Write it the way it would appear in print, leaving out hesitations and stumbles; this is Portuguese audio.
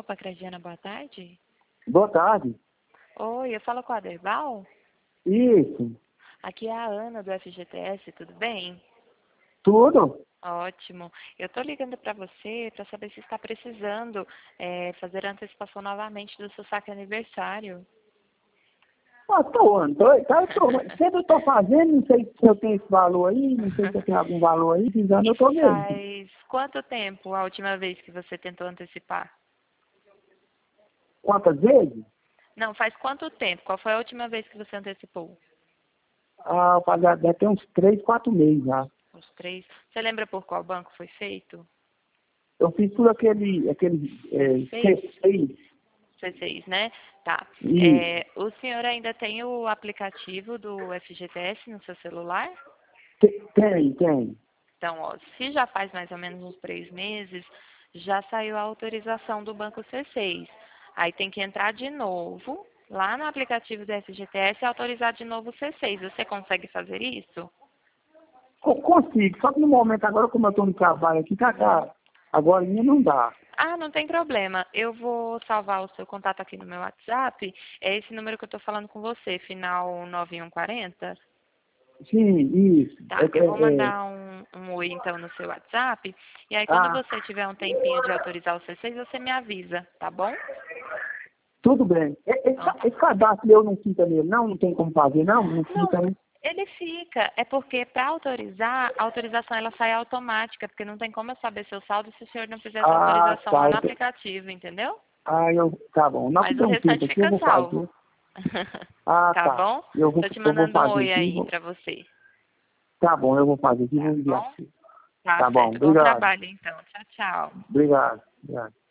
Opa, Crediana, boa tarde. Boa tarde. Oi, eu falo com a Aderbal? Isso. Aqui é a Ana do FGTS, tudo bem? Tudo? Ótimo. Eu estou ligando para você para saber se está precisando fazer a antecipação novamente do seu saque aniversário. Sempre eu tô fazendo, não sei se eu tenho esse valor aí, não sei se eu tenho algum valor aí, precisando eu tô vendo. Faz quanto tempo a última vez que você tentou antecipar? Quantas vezes? Não, faz quanto tempo? Qual foi a última vez que você antecipou? Deve ter uns 3, 4 meses já. Os 3. Você lembra por qual banco foi feito? Eu fiz tudo aquele C6. C6, né? Tá. Isso. O senhor ainda tem o aplicativo do FGTS no seu celular? Tem. Então, ó, se já faz mais ou menos uns 3 meses, já saiu a autorização do Banco C6. Aí tem que entrar de novo lá no aplicativo do FGTS e autorizar de novo o C6. Você consegue fazer isso? Consigo, só que no momento agora, como eu tô no trabalho aqui, agora ainda não dá. Ah, não tem problema. Eu vou salvar o seu contato aqui no meu WhatsApp. É esse número que eu estou falando com você, final 9140. Sim, isso. Tá, eu vou mandar um oi então no seu WhatsApp. E aí quando Ah, você tiver um tempinho de autorizar o C6, você me avisa, tá bom? tudo bem. Então tá. Esse cadastro eu não fica nele, não tem como fazer, não? Não Não, fica, né? ele fica. É porque para autorizar, a autorização ela sai automática, porque não tem como eu saber seu saldo se o senhor não fizer essa Ah, autorização lá tá. no aplicativo, entendeu? Tá bom. Não que Mas o tem um tempo restante aqui, eu fica vou fazer. salvo. Ah, Tá tá. bom? Tô te Eu vou mandando um fazer oi aqui. aí pra você. Tá bom, eu vou fazer aqui e Tá vou enviar bom? pra você. Tá Tá bom, certo. Bom obrigado. trabalho então. Tchau, tchau. Obrigado.